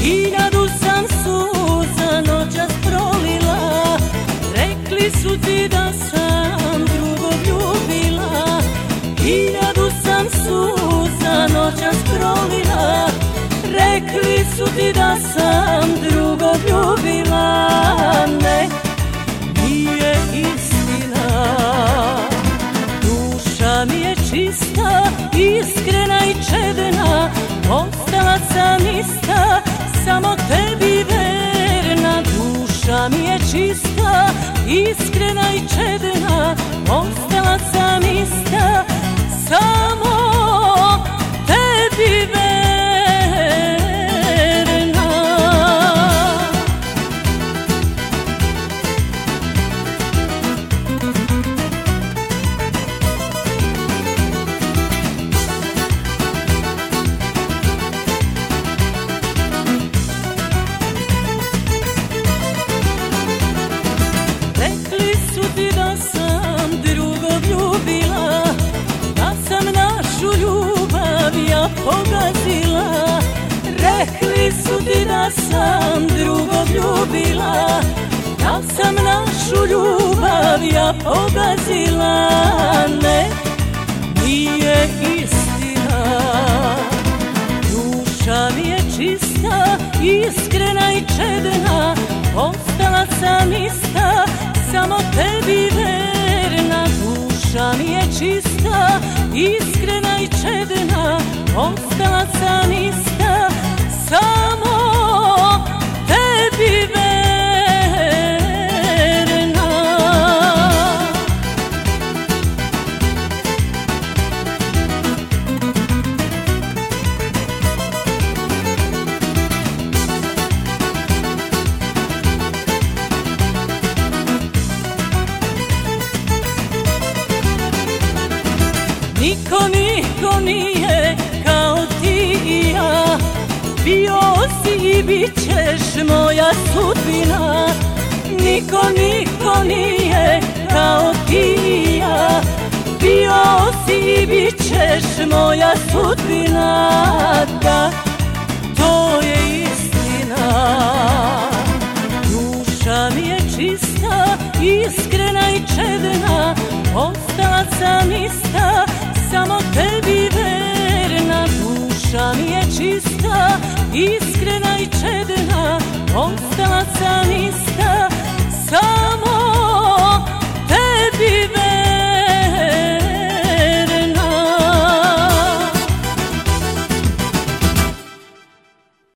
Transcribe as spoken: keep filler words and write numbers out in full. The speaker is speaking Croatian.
Hiljadu sam suza noćas prolila, rekli su ti da sam drugog ljubila. Hiljadu sam suza noćas prolila, rekli su ti da sam drugog ljubila. Ne, nije istina, duša mi je čista, iskrena i čedna, ostala sam ista, samo tebi verna. Duša mi je čista, iskrena i čedna, ostala sam ista, samo tebi verna. Rekli su ti da sam drugog ljubila, da sam našu ljubav ja pogazila. Rekli su ti da sam drugog ljubila, da sam našu ljubav ja pogazila. Ne, nije istina, duša mi je čista, iskrena i čedna, ostala sam ista, samo tebi verna. Duša mi je čista, iskrena i čedna, ostala sam ista, samo tebi verna. Niko, niko nije kao ti i ja, bio si i bit ćeš moja sudbina. Niko, niko nije kao ti i ja, bio si i bit ćeš moja sudbina. Da, to je istina, duša mi je čista, iskrena i čedna, ostala sam ista, samo tebi verna. Duša mi je čista, iskrena i čedna,